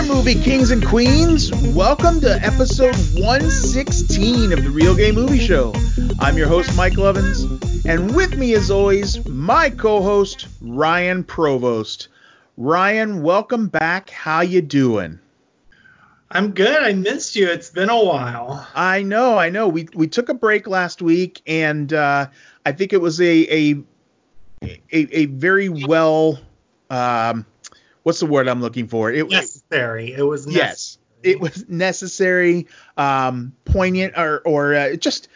movie kings and queens. Welcome to episode 116 of the Real Gay Movie Show. I'm your host, Mike Lovins, and with me as always, my co-host, Ryan Provost. Ryan, welcome back. How you doing? I'm good. I missed you. It's been a while. I know. We took a break last week, and I think it was a very well, what's the word I'm looking for? Necessary. It was necessary. Yes, it was necessary, poignant, or just,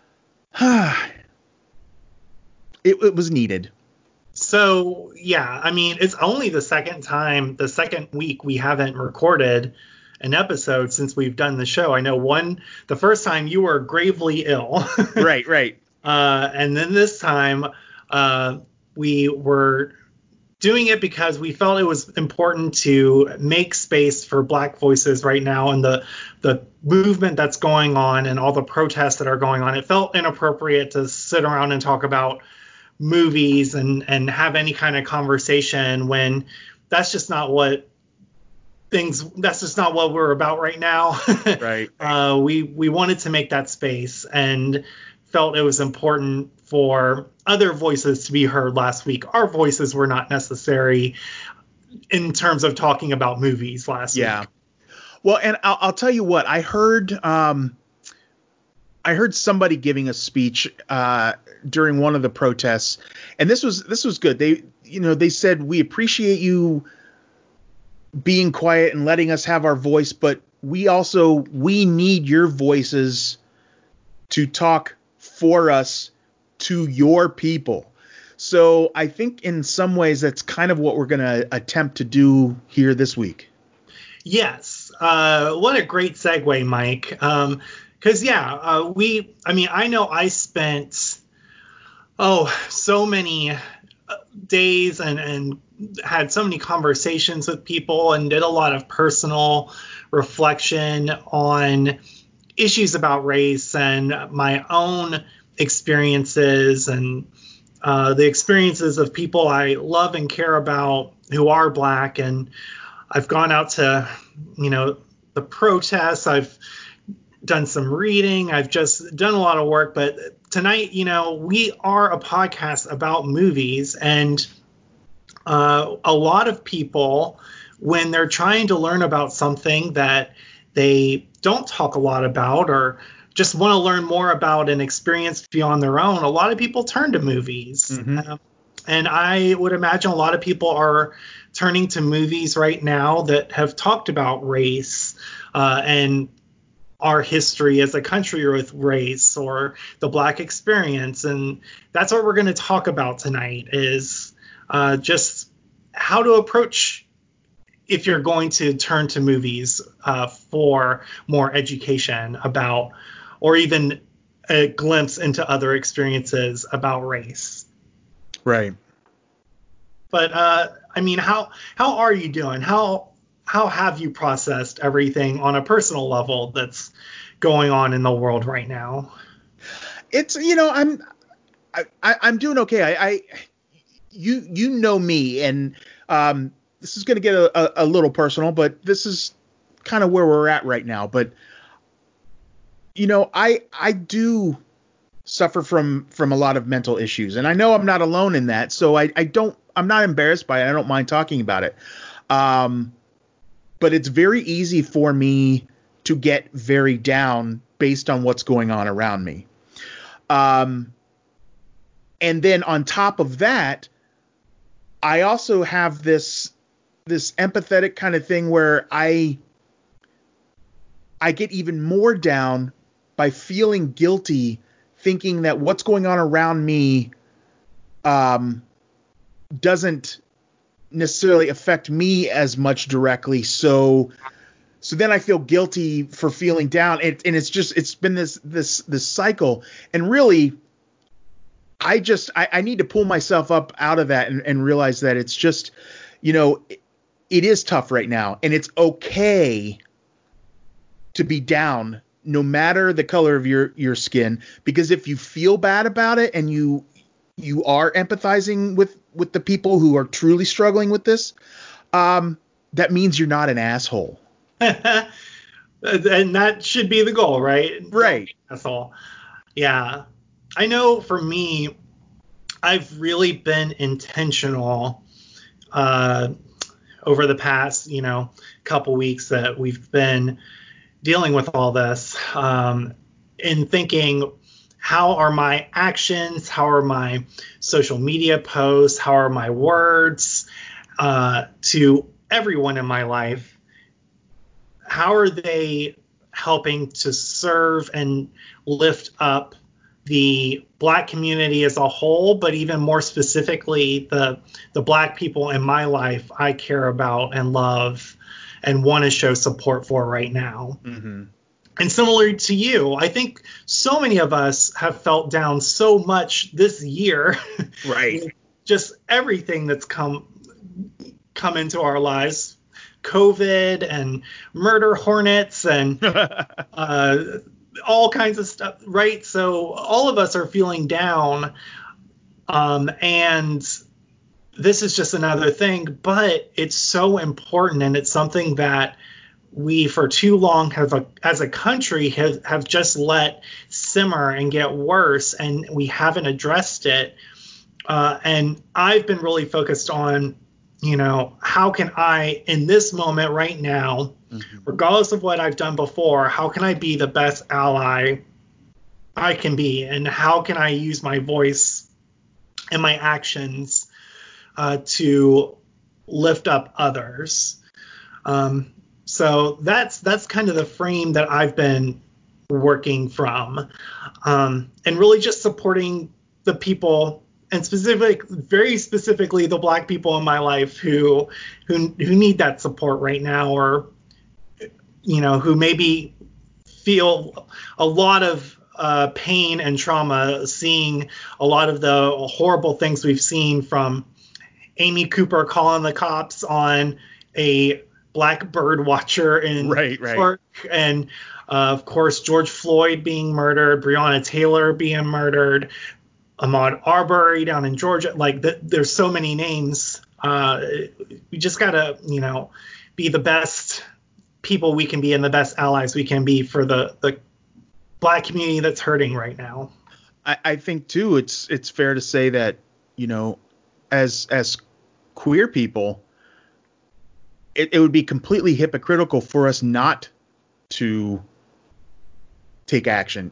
it was needed. So, yeah, I mean, it's only the second week we haven't recorded an episode since we've done the show. I know the first time you were gravely ill. Right. And then this time we were doing it because we felt it was important to make space for Black voices right now, and the movement that's going on and all the protests that are going on. It felt inappropriate to sit around and talk about movies and have any kind of conversation when that's just not what we're about right now. Right. We wanted to make that space and felt it was important for other voices to be heard last week. Our voices were not necessary in terms of talking about movies last week. Yeah. Well, and I'll tell you what, I heard somebody giving a speech during one of the protests, and this was good. They said, we appreciate you being quiet and letting us have our voice, but we need your voices to talk for us to your people. So I think in some ways that's kind of what we're going to attempt to do here this week. Yes. What a great segue, Mike. Because, I know I spent, so many days and had so many conversations with people and did a lot of personal reflection on issues about race and my own experiences and the experiences of people I love and care about who are Black. And I've gone out to, the protests. I've done some reading. I've just done a lot of work. But tonight, we are a podcast about movies, and a lot of people, when they're trying to learn about something that they don't talk a lot about or just want to learn more about and experience beyond their own, a lot of people turn to movies. Mm-hmm. And I would imagine a lot of people are turning to movies right now that have talked about race and our history as a country with race or the Black experience. And that's what we're going to talk about tonight is just how to approach if you're going to turn to movies for more education about, or even a glimpse into other experiences about race. Right. But how are you doing? How have you processed everything on a personal level that's going on in the world right now? It's, I'm doing okay. You know me, and this is going to get a little personal, but this is kind of where we're at right now. But I do suffer from a lot of mental issues, and I know I'm not alone in that. So I'm not embarrassed by it. I don't mind talking about it. But it's very easy for me to get very down based on what's going on around me. And then on top of that, I also have this empathetic kind of thing where I get even more down by feeling guilty, thinking that what's going on around me doesn't necessarily affect me as much directly. So then I feel guilty for feeling down, and it's been this cycle. And really, I need to pull myself up out of that and realize that it's just, it is tough right now, and it's okay to be down no matter the color of your skin, because if you feel bad about it and you are empathizing with the people who are truly struggling with this, that means you're not an asshole. And that should be the goal, right? Right. Asshole. Yeah. I know for me, I've really been intentional over the past, couple weeks that we've been dealing with all this, in thinking, how are my actions, how are my social media posts, how are my words to everyone in my life, how are they helping to serve and lift up the Black community as a whole, but even more specifically the Black people in my life I care about and love and want to show support for right now. Mm-hmm. And similar to you, I think so many of us have felt down so much this year. Right. Just everything that's come into our lives. COVID and murder hornets and all kinds of stuff, right? So all of us are feeling down, and this is just another thing, but it's so important, and it's something that we for too long as a country have just let simmer and get worse, and we haven't addressed it. And I've been really focused on, how can I, in this moment right now, mm-hmm. regardless of what I've done before, how can I be the best ally I can be? And how can I use my voice and my actions to lift up others? So that's kind of the frame that I've been working from, and really just supporting the people, and very specifically the Black people in my life who need that support right now, or who maybe feel a lot of pain and trauma, seeing a lot of the horrible things we've seen, from Amy Cooper calling the cops on a Black bird watcher in Clark, and of course George Floyd being murdered, Breonna Taylor being murdered, Ahmaud Arbery down in Georgia. Like, there's so many names. We just gotta, be the best people we can be and the best allies we can be for the Black community that's hurting right now. I think too, it's fair to say that, as queer people, it would be completely hypocritical for us not to take action,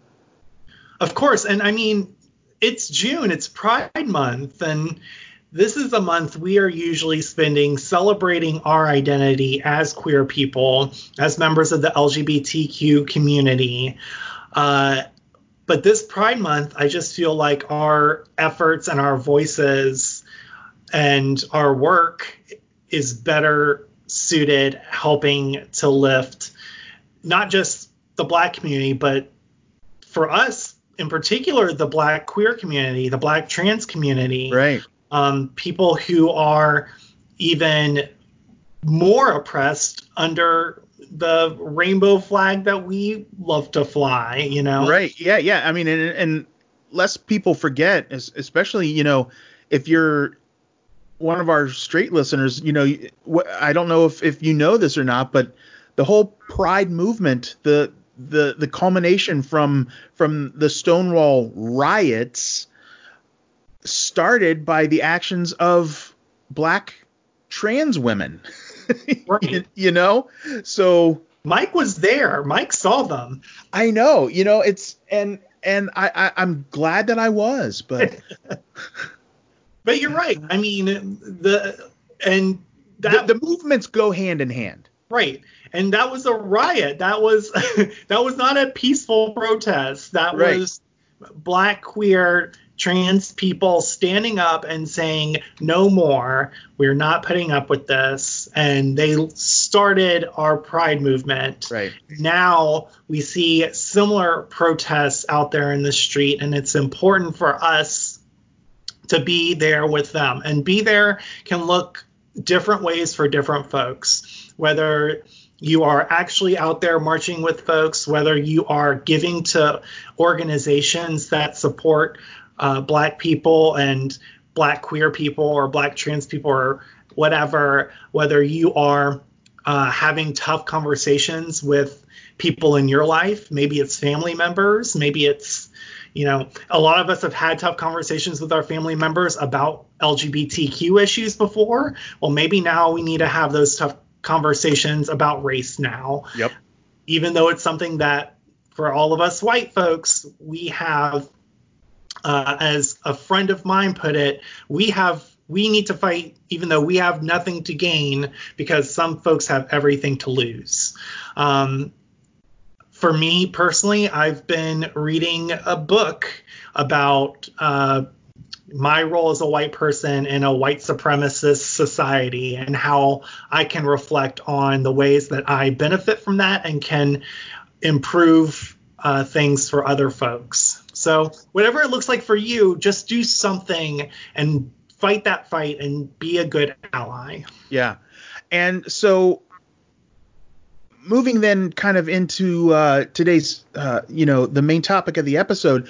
Of course. And I mean, it's June, it's Pride Month, and this is a month we are usually spending celebrating our identity as queer people, as members of the LGBTQ community. But this Pride Month, I just feel like our efforts and our voices and our work is better suited helping to lift not just the Black community, but for us in particular, the Black queer community, the Black trans community, right? People who are even more oppressed under the rainbow flag that we love to fly, Right. Yeah. I mean, and less people forget, especially, if you're one of our straight listeners, I don't know if you know this or not, but the whole Pride movement, the culmination from the Stonewall riots, started by the actions of Black trans women. Right. So Mike was there. Mike saw them. I know, it's and I'm glad that I was, but but you're right. I mean, the movements go hand in hand. Right. And that was a riot. That was not a peaceful protest. That was Black, queer, trans people standing up and saying, no more. We're not putting up with this. And they started our Pride movement. Right. Now we see similar protests out there in the street, and it's important for us to be there with them. And be there can look different ways for different folks, whether you are actually out there marching with folks, whether you are giving to organizations that support Black people and Black queer people or Black trans people, or whatever, whether you are having tough conversations with people in your life, maybe it's family members, maybe it's, a lot of us have had tough conversations with our family members about LGBTQ issues before. Well, maybe now we need to have those tough conversations about race now. Yep. Even though it's something that for all of us white folks, we have, as a friend of mine put it, we need to fight even though we have nothing to gain, because some folks have everything to lose. For me personally, I've been reading a book about my role as a white person in a white supremacist society and how I can reflect on the ways that I benefit from that and can improve things for other folks. So whatever it looks like for you, just do something and fight that fight and be a good ally. Yeah. And so moving then kind of into today's, the main topic of the episode,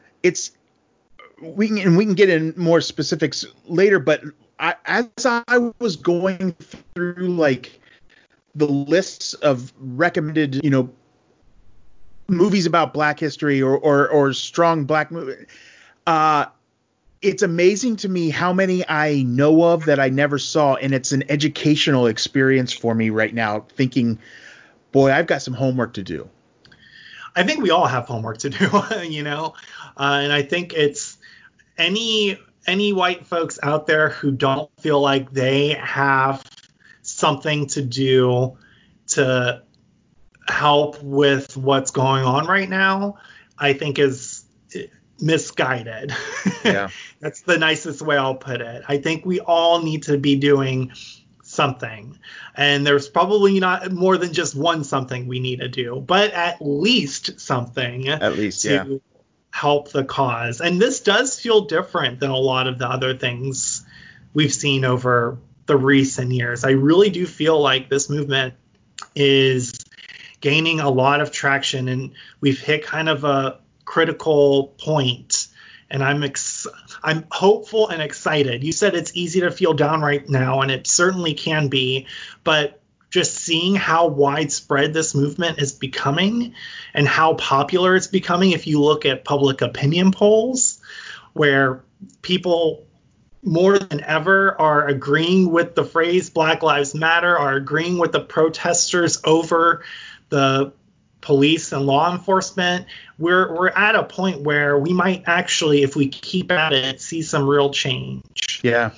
we can get in more specifics later, but as I was going through like the lists of recommended, movies about Black history or strong Black movie, it's amazing to me how many I know of that I never saw, and it's an educational experience for me right now, thinking, boy, I've got some homework to do. I think we all have homework to do, and I think it's any white folks out there who don't feel like they have something to do to help with what's going on right now, I think is misguided. Yeah. That's the nicest way I'll put it. I think we all need to be doing something, and there's probably not more than just one something we need to do, but at least something to help the cause. And this does feel different than a lot of the other things we've seen over the recent years. I really do feel like this movement is gaining a lot of traction, and we've hit kind of a critical point, and I'm hopeful and excited. You said it's easy to feel down right now, and it certainly can be, but just seeing how widespread this movement is becoming and how popular it's becoming, if you look at public opinion polls, where people more than ever are agreeing with the phrase Black Lives Matter, are agreeing with the protesters over the police and law enforcement, we're at a point where we might actually, if we keep at it, see some real change. Yeah.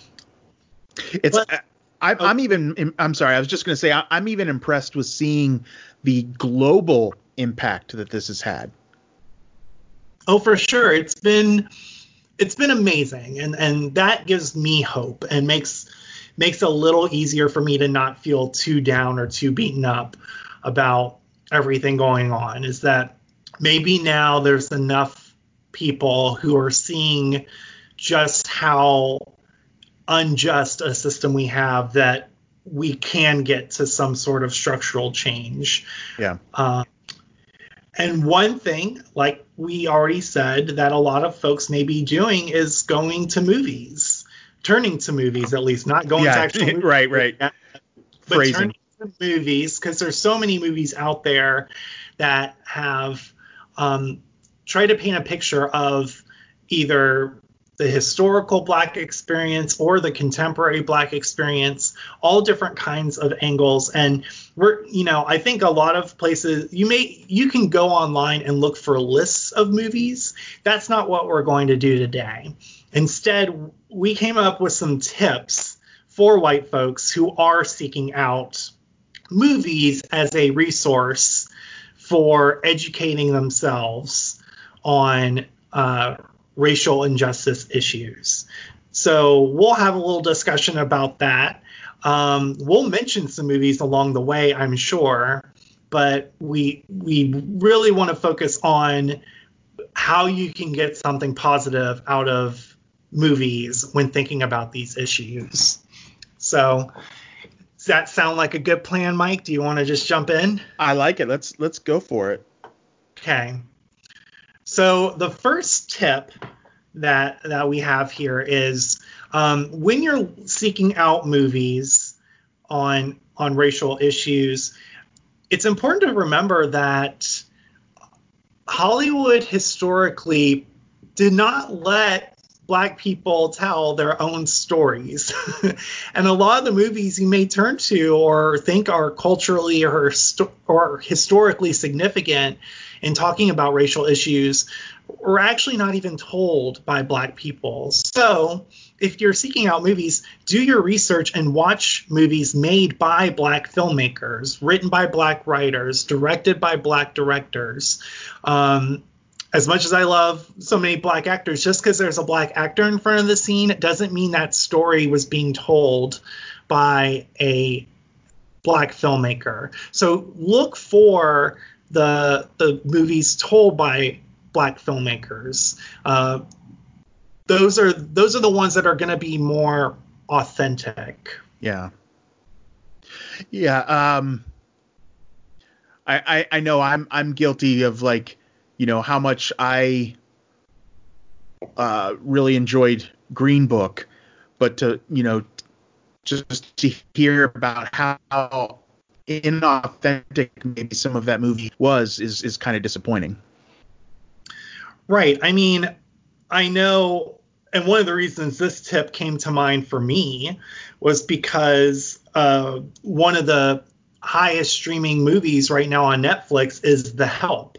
I'm sorry. I was just going to say, I'm even impressed with seeing the global impact that this has had. Oh, for sure. It's been amazing. And that gives me hope and makes it a little easier for me to not feel too down or too beaten up about everything going on, is that maybe now there's enough people who are seeing just how unjust a system we have that we can get to some sort of structural change. Yeah. And one thing, like we already said, that a lot of folks may be doing is going to movies, turning to movies, at least, not going to actual movies. Right. But Phrasing. turning to movies, because there's so many movies out there that have tried to paint a picture of either the historical Black experience or the contemporary Black experience, all different kinds of angles. And I think a lot of places you can go online and look for lists of movies. That's not what we're going to do today. Instead, we came up with some tips for white folks who are seeking out movies as a resource for educating themselves on racial injustice issues. So we'll have a little discussion about that. We'll mention some movies along the way, I'm sure, but we really want to focus on how you can get something positive out of movies when thinking about these issues. So does that sound like a good plan, Mike? Do you want to just jump in? I like it. Let's go for it. Okay. So the first tip that we have here is when you're seeking out movies on racial issues, it's important to remember that Hollywood historically did not let Black people tell their own stories. And a lot of the movies you may turn to or think are culturally or historically significant in talking about racial issues were actually not even told by Black people. So if you're seeking out movies, do your research and watch movies made by Black filmmakers, written by Black writers, directed by Black directors. As much as I love so many Black actors, just because there's a Black actor in front of the scene, it doesn't mean that story was being told by a Black filmmaker. So look for the movies told by Black filmmakers. Those are the ones that are going to be more authentic. Yeah. I know I'm guilty of, like, you know, how much I really enjoyed Green Book, but to, you know, just to hear about how inauthentic maybe some of that movie is kind of disappointing. Right. I mean, I know, and one of the reasons this tip came to mind for me was because one of the highest streaming movies right now on Netflix is The Help.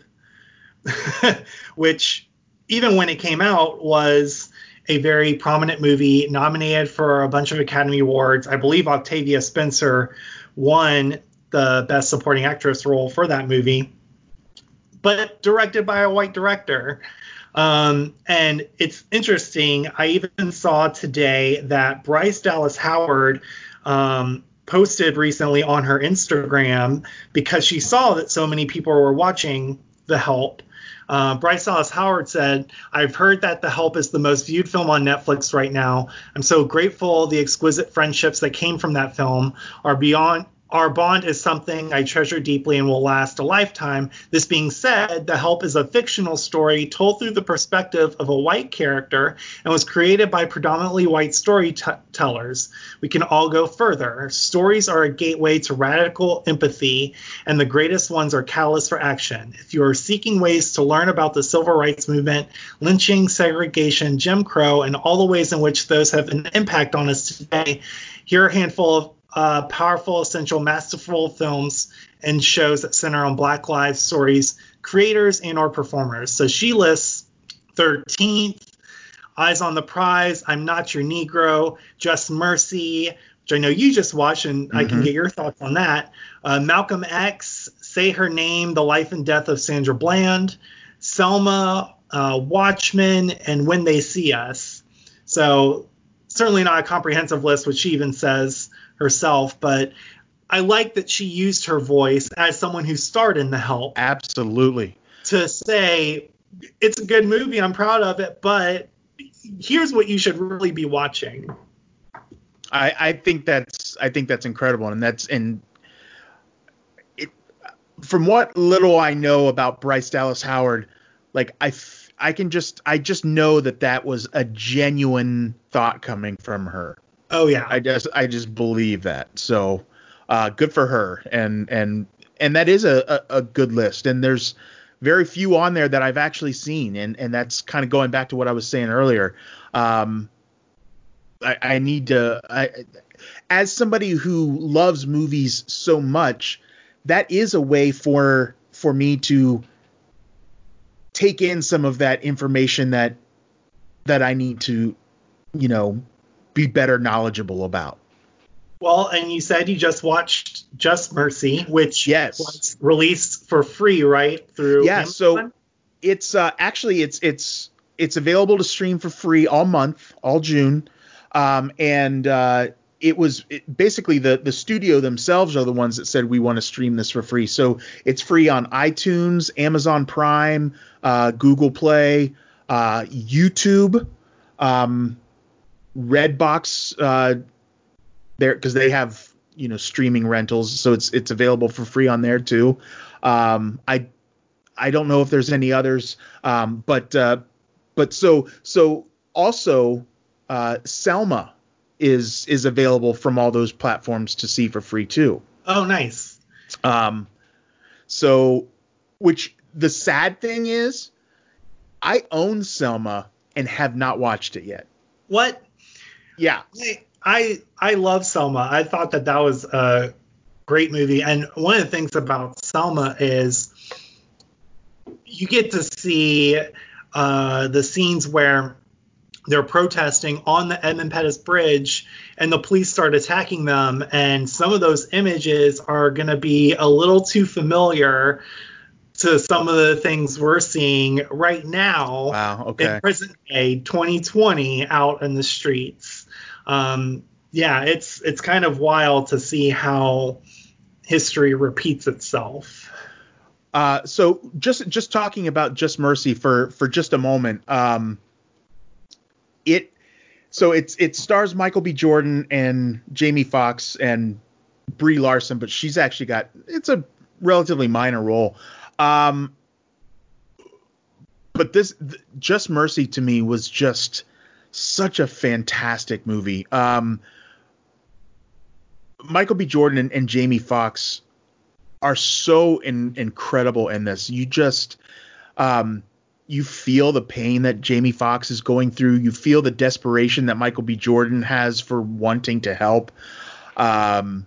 Which, even when it came out, was a very prominent movie, nominated for a bunch of Academy Awards. I believe Octavia Spencer won the Best Supporting Actress role for that movie, but directed by a white director. And it's interesting. I even saw today that Bryce Dallas Howard posted recently on her Instagram, because she saw that so many people were watching The Help. Bryce Dallas Howard said, "I've heard that The Help is the most viewed film on Netflix right now. I'm so grateful the exquisite friendships that came from that film are beyond. Our bond is something I treasure deeply and will last a lifetime. This being said, The Help is a fictional story told through the perspective of a white character and was created by predominantly white storytellers. We can all go further. Stories are a gateway to radical empathy, and the greatest ones are catalysts for action. If you are seeking ways to learn about the civil rights movement, lynching, segregation, Jim Crow, and all the ways in which those have an impact on us today, here are a handful of powerful, essential, masterful films and shows that center on Black lives, stories, creators, and or performers." So she lists 13th, Eyes on the Prize, I'm Not Your Negro, Just Mercy, which I know you just watched, and I can get your thoughts on that. Malcolm X, Say Her Name, The Life and Death of Sandra Bland, Selma, Watchmen, and When They See Us. So certainly not a comprehensive list, which she even says herself, but I like that she used her voice as someone who starred in The Help. Absolutely. To say, it's a good movie, I'm proud of it, but here's what you should really be watching. I think that's incredible, and from what little I know about Bryce Dallas Howard, like I just know that was a genuine thought coming from her. Oh yeah. I just believe that. So good for her. And that is a good list. And there's very few on there that I've actually seen. And that's kind of going back to what I was saying earlier. I need to, as somebody who loves movies so much, that is a way for me to take in some of that information that I need to, you know, be better knowledgeable about. Well, and you said you just watched Just Mercy, which was released for free, right? Through Amazon? So it's actually it's available to stream for free all month, all June, and basically the studio themselves are the ones that said we want to stream this for free. So it's free on iTunes, Amazon Prime, Google Play, YouTube, Redbox, there, because they have, you know, streaming rentals, so it's available for free on there too. I don't know if there's any others, but But so also Selma is available from all those platforms to see for free too. Oh, nice. So, which the sad thing is, I own Selma and have not watched it yet. What? Yeah. I love Selma. I thought that was a great movie. And one of the things about Selma is you get to see the scenes where they're protesting on the Edmund Pettus Bridge and the police start attacking them. And some of those images are going to be a little too familiar to some of the things we're seeing right now. Wow, okay. In present day 2020 out in the streets. Yeah, it's kind of wild to see how history repeats itself. So just talking about Just Mercy for just a moment. It stars Michael B. Jordan and Jamie Foxx and Brie Larson, but she's actually it's a relatively minor role. But this Just Mercy to me was just such a fantastic movie. Michael B. Jordan and Jamie Foxx are so incredible in this. You just you feel the pain that Jamie Foxx is going through. You feel the desperation that Michael B. Jordan has for wanting to help. And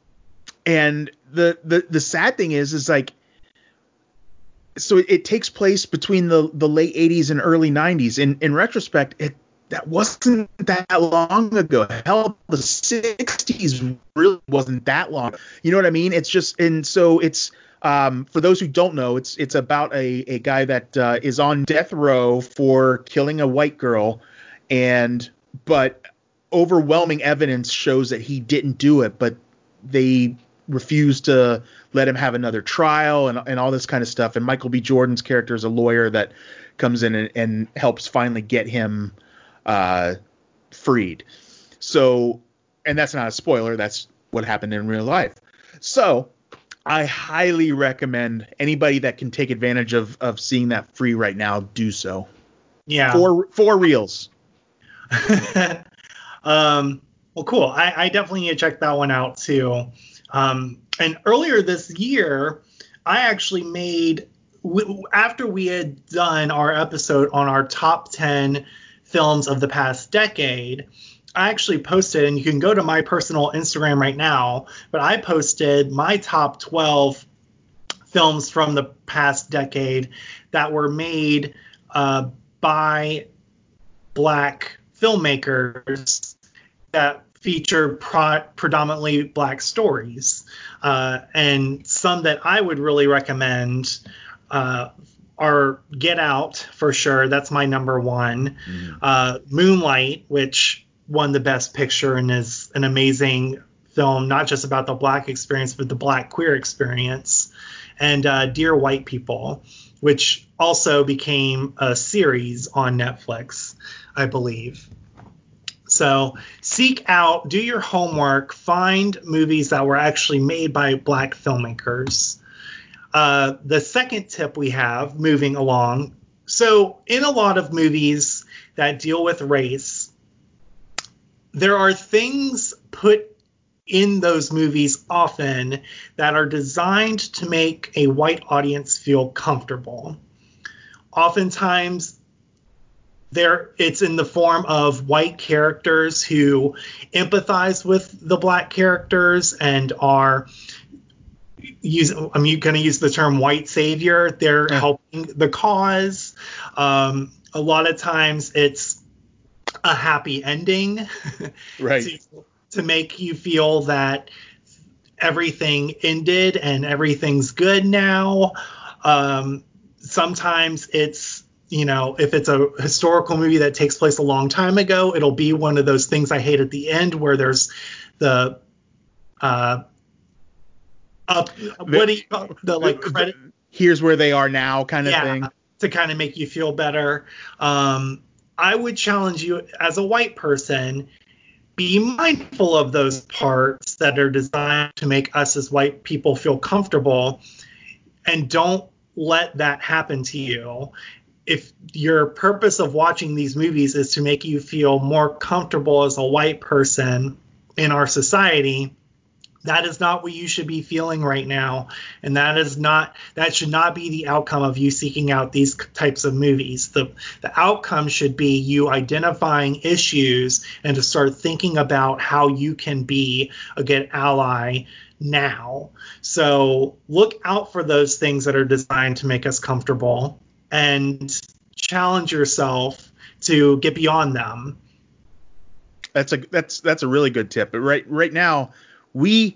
the sad thing is like, so it takes place between the late 80s and early 90s. In retrospect, that wasn't that long ago. Hell, the 60s really wasn't that long. You know what I mean? It's just, and so it's, for those who don't know, it's about a guy that is on death row for killing a white girl, but overwhelming evidence shows that he didn't do it, but they refuse to let him have another trial and all this kind of stuff. And Michael B. Jordan's character is a lawyer that comes in and helps finally get him freed. So, and that's not a spoiler. That's what happened in real life. So I highly recommend anybody that can take advantage of seeing that free right now, do so. Yeah. For reals. Well, cool. I definitely need to check that one out too. And earlier this year, I actually made, after we had done our episode on our top 10 films of the past decade, I actually posted, and you can go to my personal Instagram right now, but I posted my top 12 films from the past decade that were made by Black filmmakers that feature predominantly Black stories. And some that I would really recommend are Get Out, for sure. That's my number one. Moonlight, which won the Best Picture and is an amazing film, not just about the Black experience, but the Black queer experience. And Dear White People, which also became a series on Netflix, I believe. So seek out, do your homework, find movies that were actually made by Black filmmakers. The second tip we have, moving along, so in a lot of movies that deal with race, there are things put in those movies often that are designed to make a white audience feel comfortable. Oftentimes, it's in the form of white characters who empathize with the Black characters and are I'm going to use the term white savior. They're helping the cause. A lot of times it's a happy ending, right? to make you feel that everything ended and everything's good now. Sometimes it's, if it's a historical movie that takes place a long time ago, it'll be one of those things I hate at the end where there's the what do you call it? The like credit? Here's where they are now kind of thing. To kind of make you feel better. I would challenge you as a white person, be mindful of those parts that are designed to make us as white people feel comfortable, and don't let that happen to you. if your purpose of watching these movies is to make you feel more comfortable as a white person in our society, that is not what you should be feeling right now. And that should not be the outcome of you seeking out these types of movies. The outcome should be you identifying issues and to start thinking about how you can be a good ally now. So look out for those things that are designed to make us comfortable and challenge yourself to get beyond them. That's a really good tip. But right now, we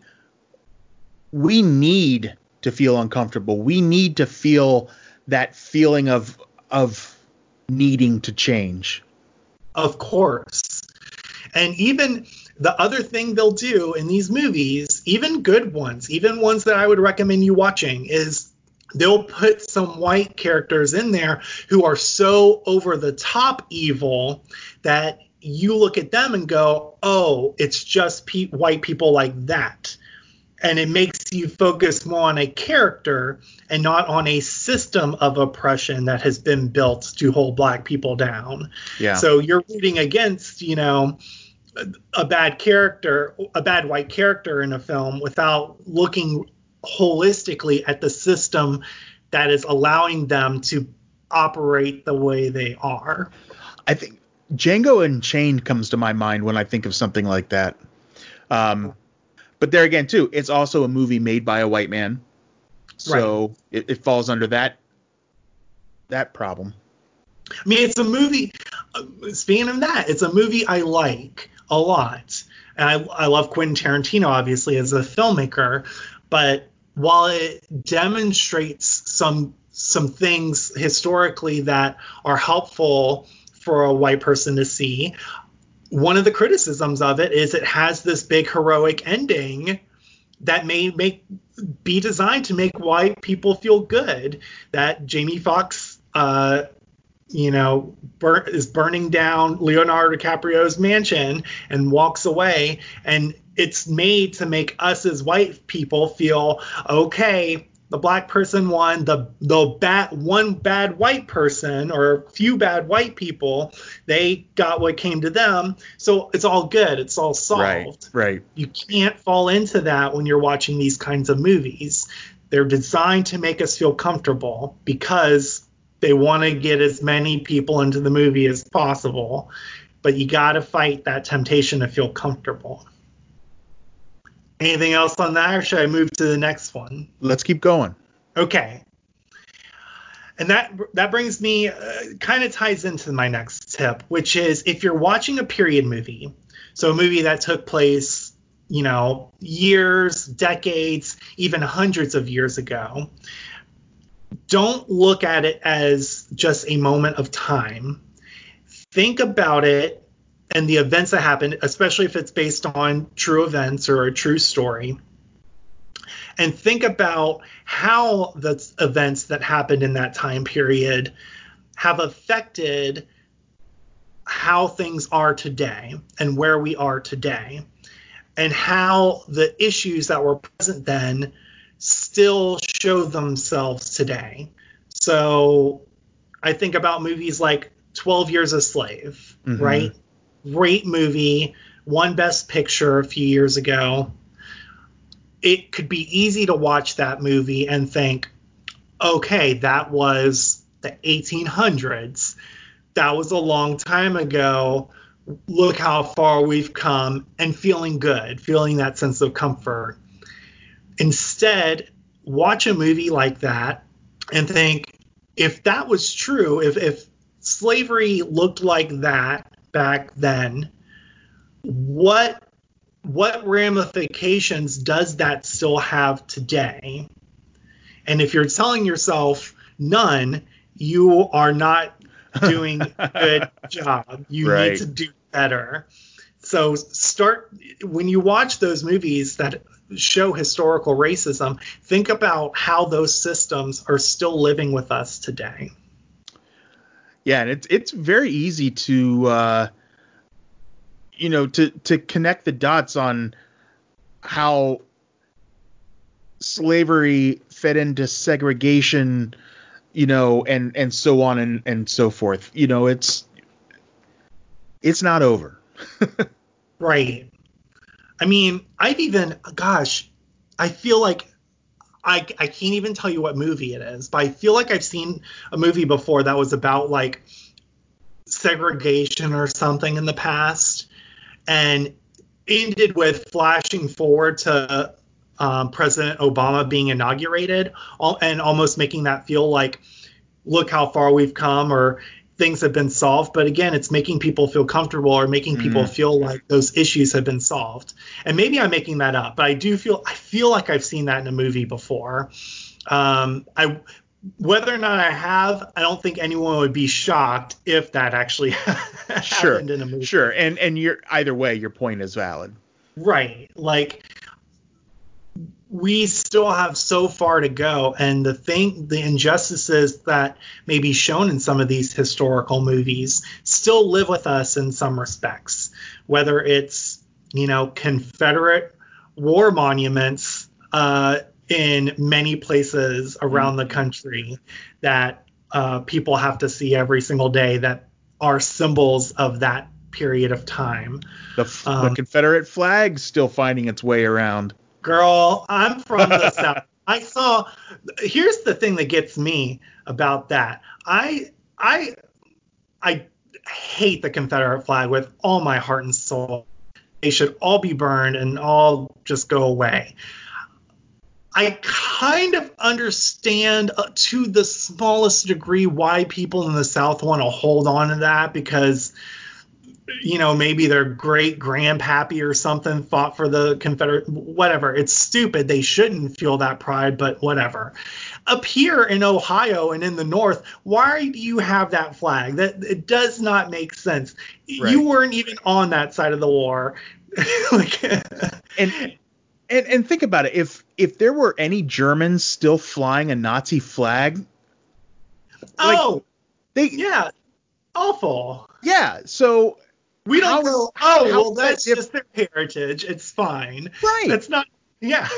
need to feel uncomfortable. We need to feel that feeling of needing to change. Of course. And even the other thing they'll do in these movies, even good ones, even ones that I would recommend you watching, is they'll put some white characters in there who are so over the top evil that you look at them and go, oh, it's just white people like that. And it makes you focus more on a character and not on a system of oppression that has been built to hold black people down. Yeah. So you're rooting against, a bad white character in a film without looking holistically at the system that is allowing them to operate the way they are. I think Django Unchained comes to my mind when I think of something like that. But there again, too, it's also a movie made by a white man. So right. It falls under that problem. I mean, it's a movie. Speaking of that, it's a movie I like a lot. And I love Quentin Tarantino, obviously, as a filmmaker. But while it demonstrates some things historically that are helpful for a white person to see, one of the criticisms of it is it has this big heroic ending that may be designed to make white people feel good. That Jamie Foxx, is burning down Leonardo DiCaprio's mansion and walks away, and it's made to make us as white people feel okay. The black person won. One bad white person or a few bad white people, they got what came to them. So it's all good. It's all solved. Right. You can't fall into that when you're watching these kinds of movies. They're designed to make us feel comfortable because they want to get as many people into the movie as possible. But you got to fight that temptation to feel comfortable. Anything else on that, or should I move to the next one? Let's keep going. Okay. And that brings me, kind of ties into my next tip, which is if you're watching a period movie, so a movie that took place, years, decades, even hundreds of years ago, don't look at it as just a moment of time. Think about it and the events that happened, especially if it's based on true events or a true story, and think about how the events that happened in that time period have affected how things are today and where we are today, and how the issues that were present then still show themselves today. So I think about movies like 12 Years a Slave, mm-hmm. right? Great movie, won Best Picture a few years ago. It could be easy to watch that movie and think, okay, that was the 1800s. That was a long time ago. Look how far we've come, and feeling good, feeling that sense of comfort. Instead, watch a movie like that and think, if that was true, if slavery looked like that back then, what ramifications does that still have today? And if you're telling yourself none, you are not doing a good job. You right. need to do better. So when you watch those movies that show historical racism, think about how those systems are still living with us today. Yeah, and it's very easy to to connect the dots on how slavery fed into segregation, and so on and so forth. It's not over. Right. I mean, I feel like I can't even tell you what movie it is, but I feel like I've seen a movie before that was about like segregation or something in the past, and ended with flashing forward to President Obama being inaugurated, and almost making that feel like, look how far we've come, or things have been solved. But again, it's making people feel comfortable, or making people feel like those issues have been solved. And maybe I'm making that up, but I feel like I've seen that in a movie before. Whether or not I have, I don't think anyone would be shocked if that actually happened in a movie. Sure. And either way, your point is valid. Right. Like, we still have so far to go, and the injustices that may be shown in some of these historical movies still live with us in some respects, whether it's, Confederate war monuments in many places around the country that people have to see every single day that are symbols of that period of time. The Confederate flag still finding its way around. Girl, I'm from the South. Here's the thing that gets me about that. I hate the Confederate flag with all my heart and soul. They should all be burned and all just go away. I kind of understand to the smallest degree why people in the South want to hold on to that, because maybe their great grandpappy or something fought for the Confederate, whatever. It's stupid. They shouldn't feel that pride, but whatever. Up here in Ohio and in the North, why do you have that flag? That it does not make sense. Right. You weren't even on that side of the war. And think about it. If there were any Germans still flying a Nazi flag, awful. Yeah. So we don't go, well, that's just their heritage. It's fine. Right. That's not. Yeah.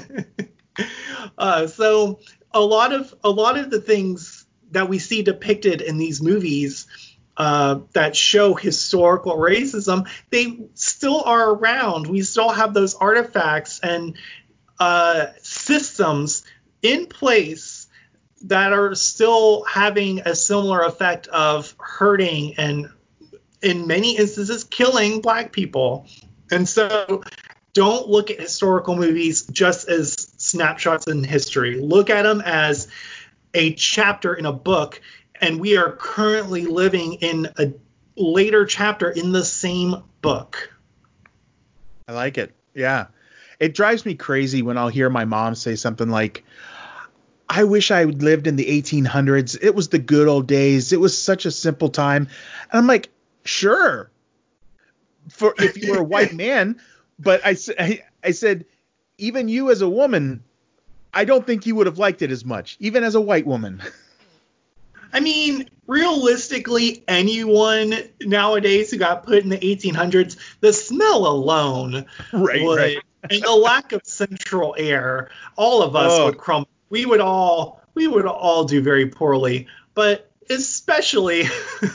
So a lot of the things that we see depicted in these movies that show historical racism, they still are around. We still have those artifacts and systems in place that are still having a similar effect of hurting and, in many instances, killing Black people. And so don't look at historical movies just as snapshots in history. Look at them as a chapter in a book, and we are currently living in a later chapter in the same book. I like it. Yeah. It drives me crazy when I'll hear my mom say something like, I wish I had lived in the 1800s. It was the good old days. It was such a simple time. And I'm like, sure, if you were a white man. But I said, even you as a woman, I don't think you would have liked it as much, even as a white woman. I mean, realistically, anyone nowadays who got put in the 1800s, the smell alone would, and the lack of central air, all of us would crumble. We would all do very poorly, but especially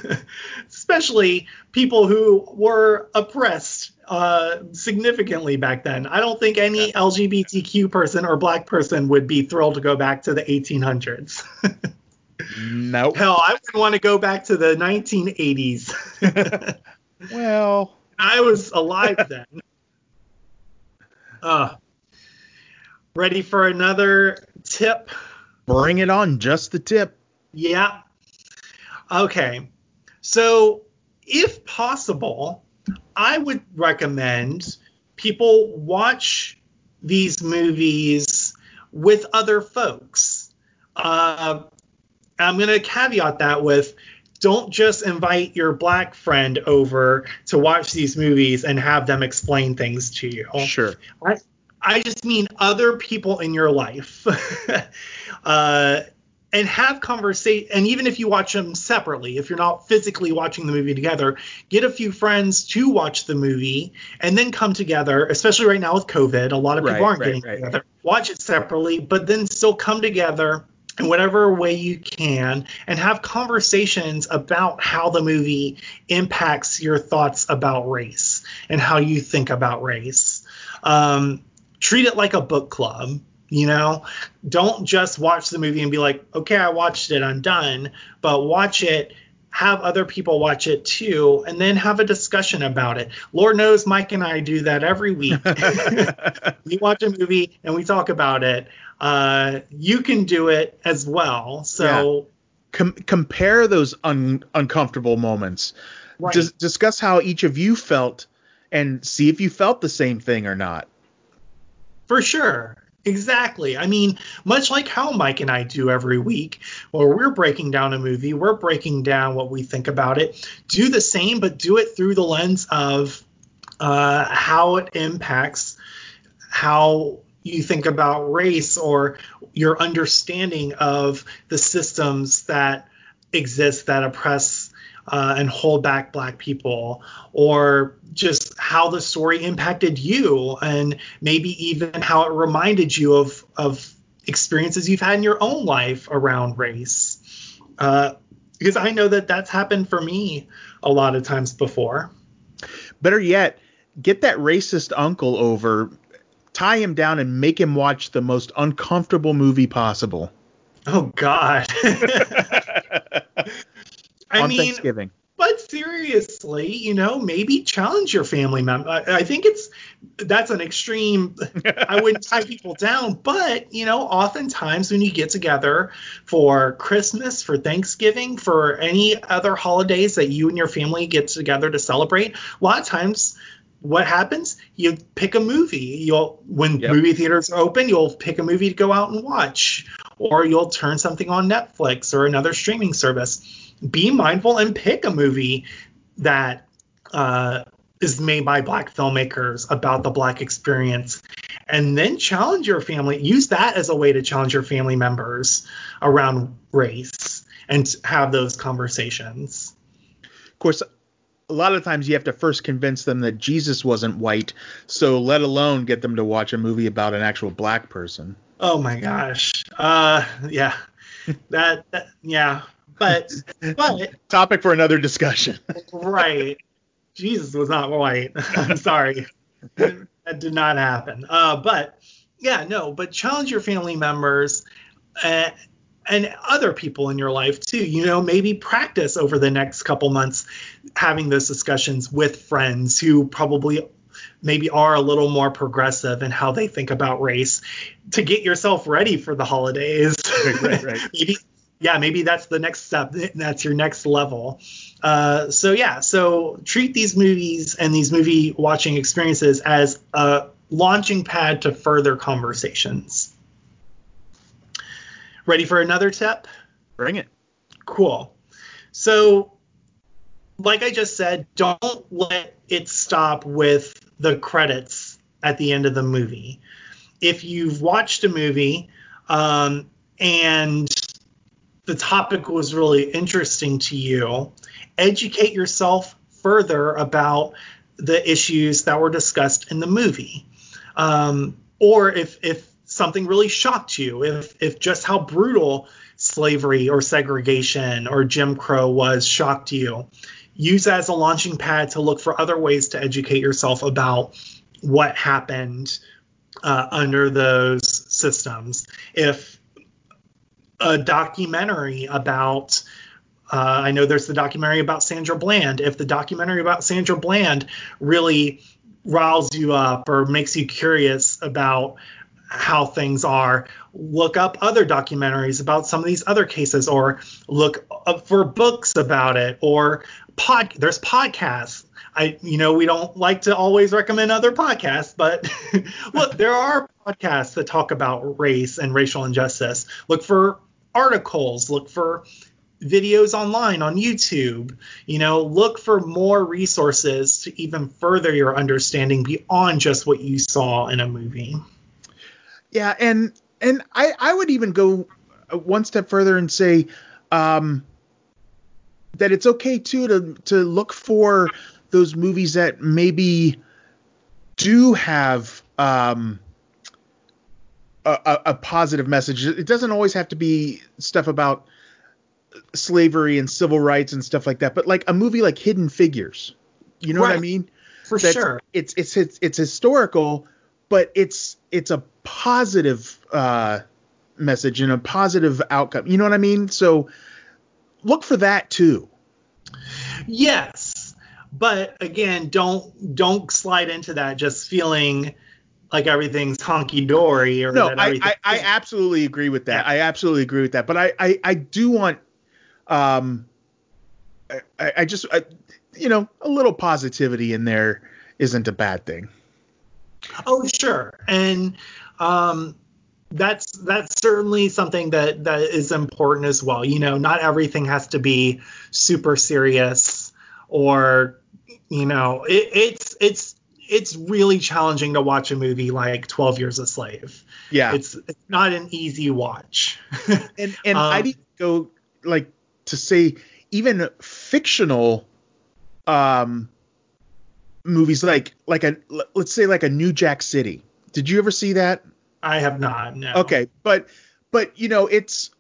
people who were oppressed significantly back then. I don't think any LGBTQ person or Black person would be thrilled to go back to the 1800s. Nope. Hell, I wouldn't want to go back to the 1980s. Well, I was alive then. Ready for another tip? Bring it on, just the tip. Yeah. Okay. So, if possible, I would recommend people watch these movies with other folks. I'm going to caveat that with, don't just invite your Black friend over to watch these movies and have them explain things to you. Sure. I just mean other people in your life. And have conversation. And even if you watch them separately, if you're not physically watching the movie together, get a few friends to watch the movie and then come together, especially right now with COVID. A lot of people aren't getting together. Watch it separately, but then still come together in whatever way you can, and have conversations about how the movie impacts your thoughts about race and how you think about race. Treat it like a book club. Don't just watch the movie and be like, okay, I watched it, I'm done. But watch it, have other people watch it too, and then have a discussion about it. Lord knows Mike and I do that every week. We watch a movie and we talk about it. You can do it as well. So compare those uncomfortable moments. Right. Discuss how each of you felt and see if you felt the same thing or not. For sure. Exactly. I mean, much like how Mike and I do every week, where we're breaking down a movie, we're breaking down what we think about it. Do the same, but do it through the lens of how it impacts how you think about race or your understanding of the systems that exist that oppress and hold back Black people, or just how the story impacted you, and maybe even how it reminded you of experiences you've had in your own life around race. Because I know that that's happened for me a lot of times before. Better yet, get that racist uncle over, tie him down, and make him watch the most uncomfortable movie possible. Oh, God. On Thanksgiving. But seriously, maybe challenge your family member. I think that's an extreme. I wouldn't tie people down, but oftentimes when you get together for Christmas, for Thanksgiving, for any other holidays that you and your family get together to celebrate, a lot of times what happens? You pick a movie. When movie theaters are open, you'll pick a movie to go out and watch, or you'll turn something on Netflix or another streaming service. Be mindful and pick a movie that is made by Black filmmakers about the Black experience, and then challenge your family. Use that as a way to challenge your family members around race and have those conversations. Of course, a lot of times you have to first convince them that Jesus wasn't white, so let alone get them to watch a movie about an actual Black person. Oh my gosh. Yeah. Yeah. But topic for another discussion. Right. Jesus was not white. I'm sorry. That did not happen. But challenge your family members and other people in your life too. Maybe practice over the next couple months having those discussions with friends who probably maybe are a little more progressive in how they think about race, to get yourself ready for the holidays. Right. Maybe that's the next step. That's your next level. So treat these movies and these movie watching experiences as a launching pad to further conversations. Ready for another tip? Bring it. Cool. So, like I just said, don't let it stop with the credits at the end of the movie. If you've watched a movie and the topic was really interesting to you, educate yourself further about the issues that were discussed in the movie. Or if something really shocked you, if just how brutal slavery or segregation or Jim Crow was shocked you, use that as a launching pad to look for other ways to educate yourself about what happened under those systems. If a documentary about I know there's the documentary about Sandra Bland. If the documentary about Sandra Bland really riles you up or makes you curious about how things are, look up other documentaries about some of these other cases, or look up for books about it, or there's podcasts. We don't like to always recommend other podcasts, but look, there are podcasts that talk about race and racial injustice. Look for articles, look for videos online on YouTube, look for more resources to even further your understanding beyond just what you saw in a movie. Yeah, and I would even go one step further and say that it's okay too to look for those movies that maybe do have a a positive message. It doesn't always have to be stuff about slavery and civil rights and stuff like that, but like a movie like Hidden Figures, you know what I mean? For sure. It's historical, but it's a positive message and a positive outcome. You know what I mean? So look for that too. Yes, but again, don't slide into that just feeling like everything's honky dory or no. That everything. I absolutely agree with that. Yeah. I absolutely agree with that. But I do want I just you know, a little positivity in there isn't a bad thing. Oh, sure, and that's certainly something that is important as well. You know, not everything has to be super serious, or you know, it's really challenging to watch a movie like 12 Years a Slave. Yeah, it's not an easy watch. and I'd even go like to say even fictional movies like let's say like a New Jack City. Did you ever see that? I have not. No. Okay, but you know, it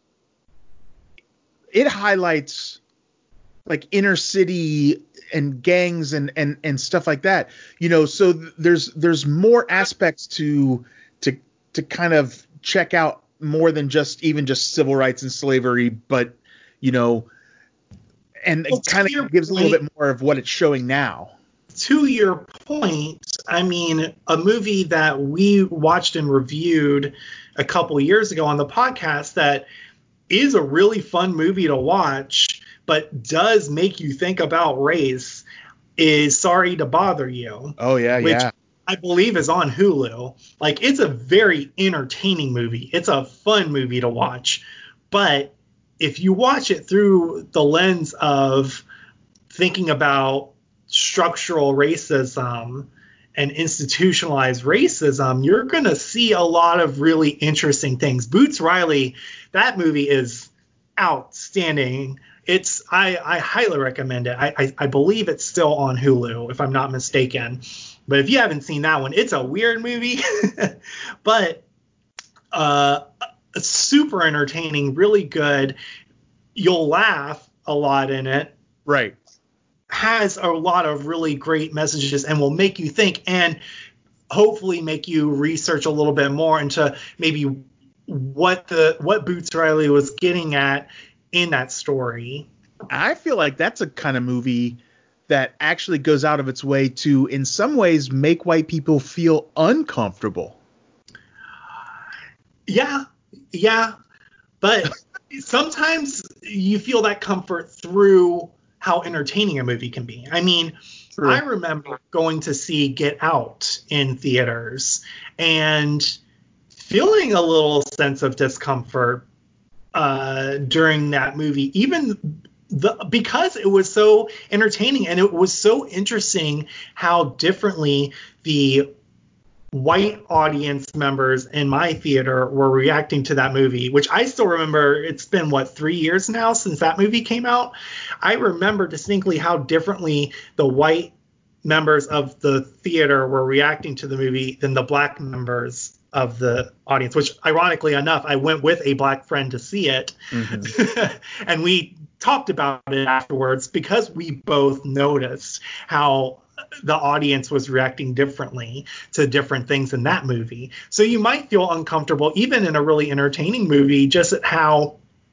highlights like inner city and gangs and stuff like that. You know, so there's more aspects to kind of check out more than just civil rights and slavery, but you know, and it kind of gives a little bit more of what it's showing now. To your point, I mean, a movie that we watched and reviewed a couple years ago on the podcast that is a really fun movie to watch, but does make you think about race, is Sorry to Bother You. Oh, yeah, which yeah. I believe is on Hulu. Like, it's a very entertaining movie. It's a fun movie to watch. But if you watch it through the lens of thinking about structural racism and institutionalized racism, you're going to see a lot of really interesting things. Boots Riley, that movie is outstanding. I highly recommend it. I believe it's still on Hulu, if I'm not mistaken. But if you haven't seen that one, it's a weird movie, but super entertaining, really good. You'll laugh a lot in it. Right. Has a lot of really great messages and will make you think and hopefully make you research a little bit more into maybe what Boots Riley was getting at in that story. I feel like that's a kind of movie that actually goes out of its way to, in some ways, make white people feel uncomfortable. Yeah. But sometimes you feel that comfort through how entertaining a movie can be. I mean, true. I remember going to see Get Out in theaters and feeling a little sense of discomfort during that movie, because it was so entertaining and it was so interesting how differently the white audience members in my theater were reacting to that movie, which I still remember. It's been 3 years now since that movie came out. I remember distinctly how differently the white members of the theater were reacting to the movie than the black members of the audience, which ironically enough, I went with a black friend to see it. Mm-hmm. And we talked about it afterwards because we both noticed how the audience was reacting differently to different things in that movie. So you might feel uncomfortable even in a really entertaining movie, just how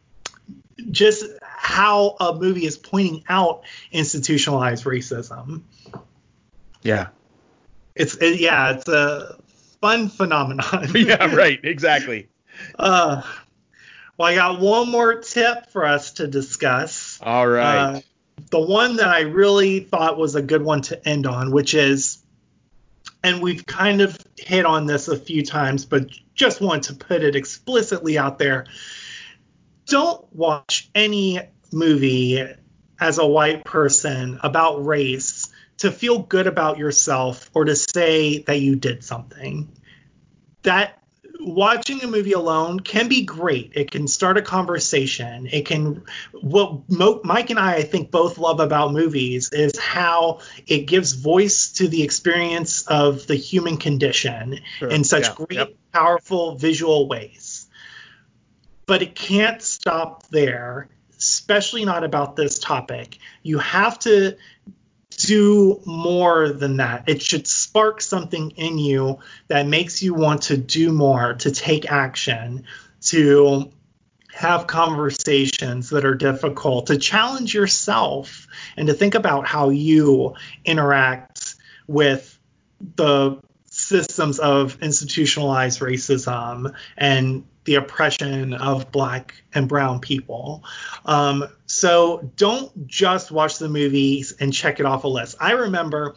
a movie is pointing out institutionalized racism. Yeah. It's a fun phenomenon. Yeah, right. Exactly. Well, I got one more tip for us to discuss. All right. The one that I really thought was a good one to end on, which is, and we've kind of hit on this a few times, but just want to put it explicitly out there. Don't watch any movie as a white person about race to feel good about yourself or to say that you did something. That watching a movie alone can be great. It can start a conversation. What Mike and I think both love about movies is how it gives voice to the experience of the human condition in such great powerful visual ways. But it can't stop there, especially not about this topic. You have to do more than that. It should spark something in you that makes you want to do more, to take action, to have conversations that are difficult, to challenge yourself, and to think about how you interact with the systems of institutionalized racism and the oppression of Black and brown people. So don't just watch the movies and check it off a list. I remember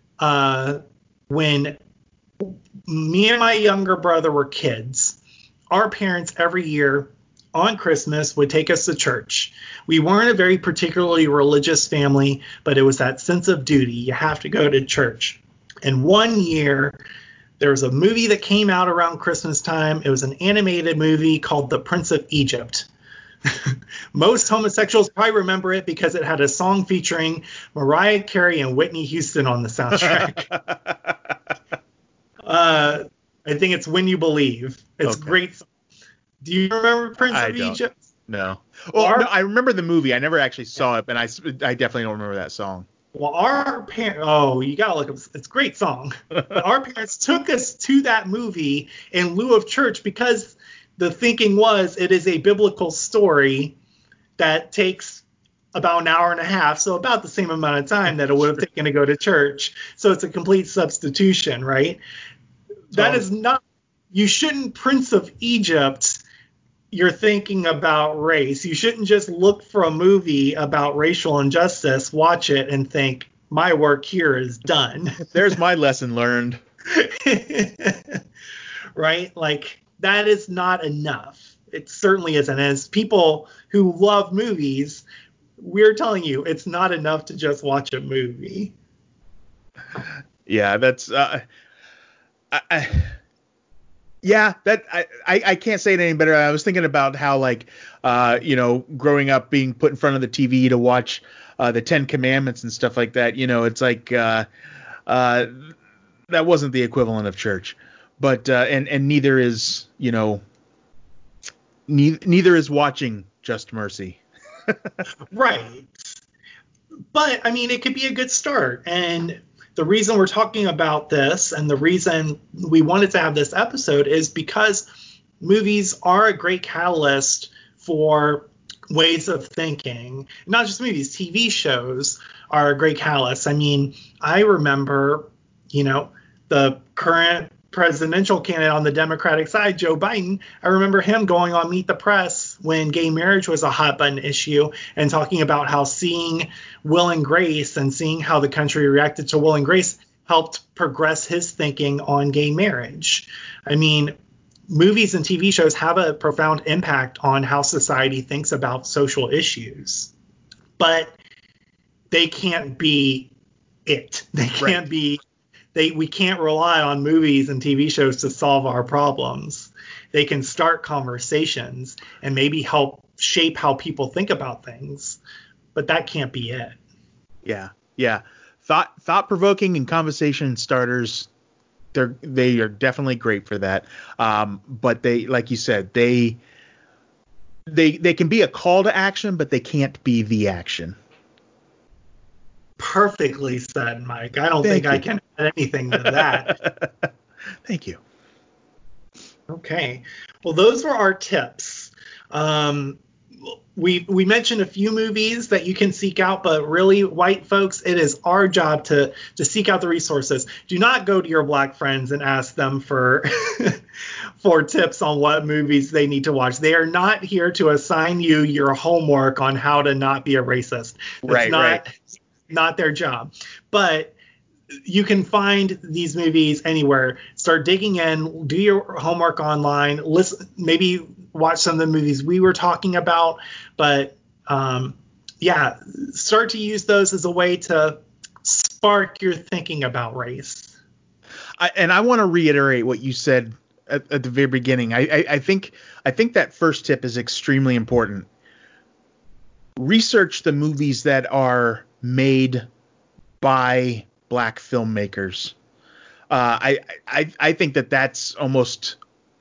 when me and my younger brother were kids, our parents every year on Christmas would take us to church. We weren't a very particularly religious family, but it was that sense of duty. You have to go to church. And one year, there was a movie that came out around Christmas time. It was an animated movie called The Prince of Egypt. Most homosexuals probably remember it because it had a song featuring Mariah Carey and Whitney Houston on the soundtrack. I think it's When You Believe. It's great. Do you remember Prince of Egypt? No. Well, no, I remember the movie. I never actually saw it, but I definitely don't remember that song. Well, our parents, you gotta look up. It's a great song. Our parents took us to that movie in lieu of church because the thinking was it is a biblical story that takes about an hour and a half, so about the same amount of time that it would have taken to go to church. So it's a complete substitution, right? That is not. You shouldn't Prince of Egypt. You're thinking about race. You shouldn't just look for a movie about racial injustice, watch it, and think, my work here is done. There's my lesson learned. Right? Like, that is not enough. It certainly isn't. As people who love movies, we're telling you, it's not enough to just watch a movie. Yeah, that's... Yeah, that I can't say it any better. I was thinking about how, like, growing up being put in front of the TV to watch the Ten Commandments and stuff like that. It's like that wasn't the equivalent of church, but and neither is neither is watching Just Mercy. Right, but I mean, it could be a good start. And the reason we're talking about this and the reason we wanted to have this episode is because movies are a great catalyst for ways of thinking. Not just movies, TV shows are a great catalyst. I mean, I remember, the current presidential candidate on the Democratic side, Joe Biden. I remember him going on Meet the Press when gay marriage was a hot button issue and talking about how seeing Will and Grace and seeing how the country reacted to Will and Grace helped progress his thinking on gay marriage. I mean, movies and TV shows have a profound impact on how society thinks about social issues, but they can't be it. They can't be. We can't rely on movies and TV shows to solve our problems. They can start conversations and maybe help shape how people think about things, but that can't be it. Yeah. Thought-provoking and conversation starters, they are definitely great for that. But they, like you said, they can be a call to action, but they can't be the action. Perfectly said, Mike. I don't think I can add anything to that. Thank you. Okay. Well, those were our tips. We mentioned a few movies that you can seek out, but really, white folks, it is our job to seek out the resources. Do not go to your Black friends and ask them for for tips on what movies they need to watch. They are not here to assign you your homework on how to not be a racist. That's not their job. But you can find these movies anywhere. Start digging in, do your homework online, listen, maybe watch some of the movies we were talking about. But start to use those as a way to spark your thinking about race. I want to reiterate what you said at the very beginning. I think that first tip is extremely important. Research the movies that are made by Black filmmakers. I think that's almost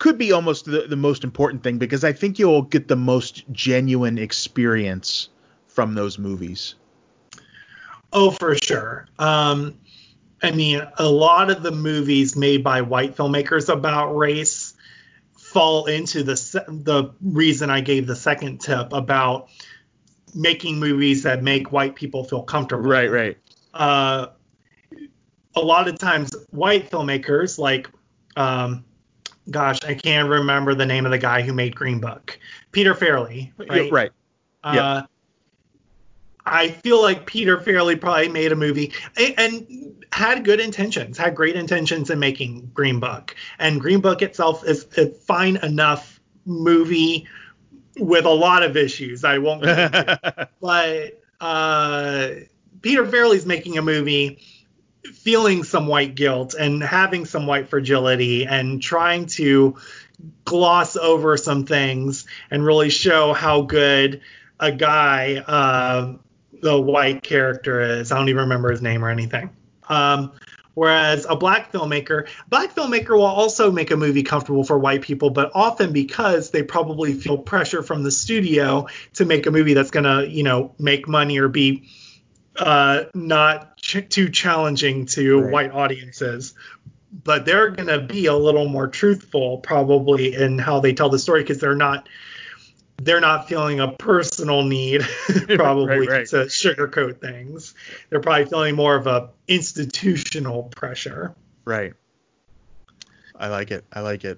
could be almost the most important thing, because I think you'll get the most genuine experience from those movies. Oh, for sure. I mean, a lot of the movies made by white filmmakers about race fall into the reason I gave the second tip about making movies that make white people feel comfortable. Right. A lot of times, white filmmakers like, gosh, I can't remember the name of the guy who made Green Book, Peter Farrelly, right? Right. Yeah. I feel like Peter Farrelly probably made a movie and had good intentions, had great intentions in making Green Book. And Green Book itself is a fine enough movie with a lot of issues I won't get into. But Peter Farrelly's making a movie feeling some white guilt and having some white fragility and trying to gloss over some things and really show how good a guy the white character is. I don't even remember his name or anything. Whereas a black filmmaker will also make a movie comfortable for white people, but often because they probably feel pressure from the studio to make a movie that's going to, make money or be not too challenging to white audiences. But they're going to be a little more truthful probably in how they tell the story, because they're not feeling a personal need probably right. to sugarcoat things. They're probably feeling more of a institutional pressure. Right. I like it.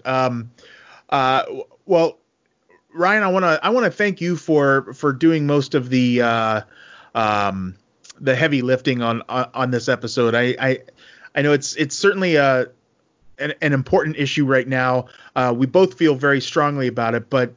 Well, Ryan, I want to thank you for doing most of the heavy lifting on this episode. I know it's certainly an important issue right now. We both feel very strongly about it, but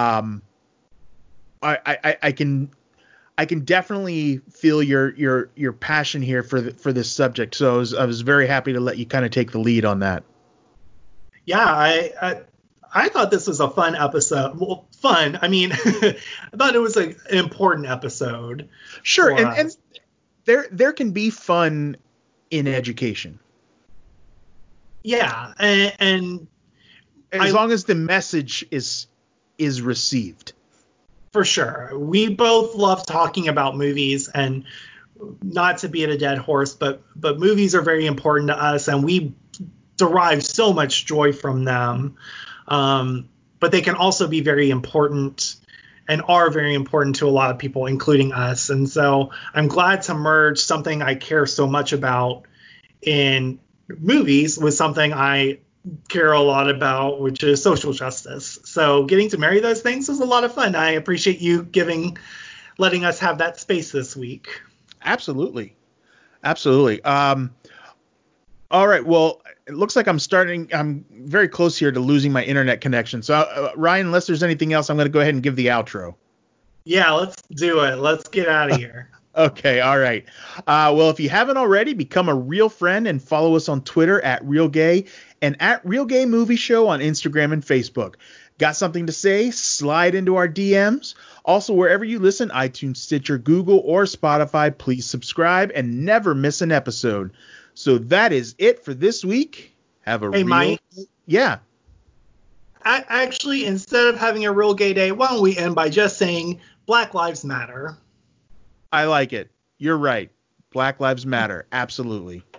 I can definitely feel your passion here for this subject. So I was very happy to let you kind of take the lead on that. Yeah, I thought this was a fun episode. Well, fun. I mean, I thought it was an important episode. Sure, and there can be fun in education. Yeah, and as long as the message is received. For sure. We both love talking about movies, and not to beat a dead horse, but movies are very important to us, and we derive so much joy from them. But they can also be very important and are very important to a lot of people, including us. And so I'm glad to merge something I care so much about in movies with something I care a lot about, which is social justice. So getting to marry those things was a lot of fun. I appreciate you letting us have that space this week. Absolutely. All right. Well, it looks like I'm very close here to losing my internet connection. So Ryan, unless there's anything else, I'm going to go ahead and give the outro. Yeah, let's do it. Let's get out of here. Okay, all right. Well, if you haven't already, become a real friend and follow us on Twitter @RealGay and @RealGayMovieShow on Instagram and Facebook. Got something to say? Slide into our DMs. Also, wherever you listen, iTunes, Stitcher, Google, or Spotify, please subscribe and never miss an episode. So that is it for this week. Have a Mike. Yeah. Actually, instead of having a real gay day, why don't we end by just saying Black Lives Matter? I like it. You're right. Black Lives Matter. Absolutely.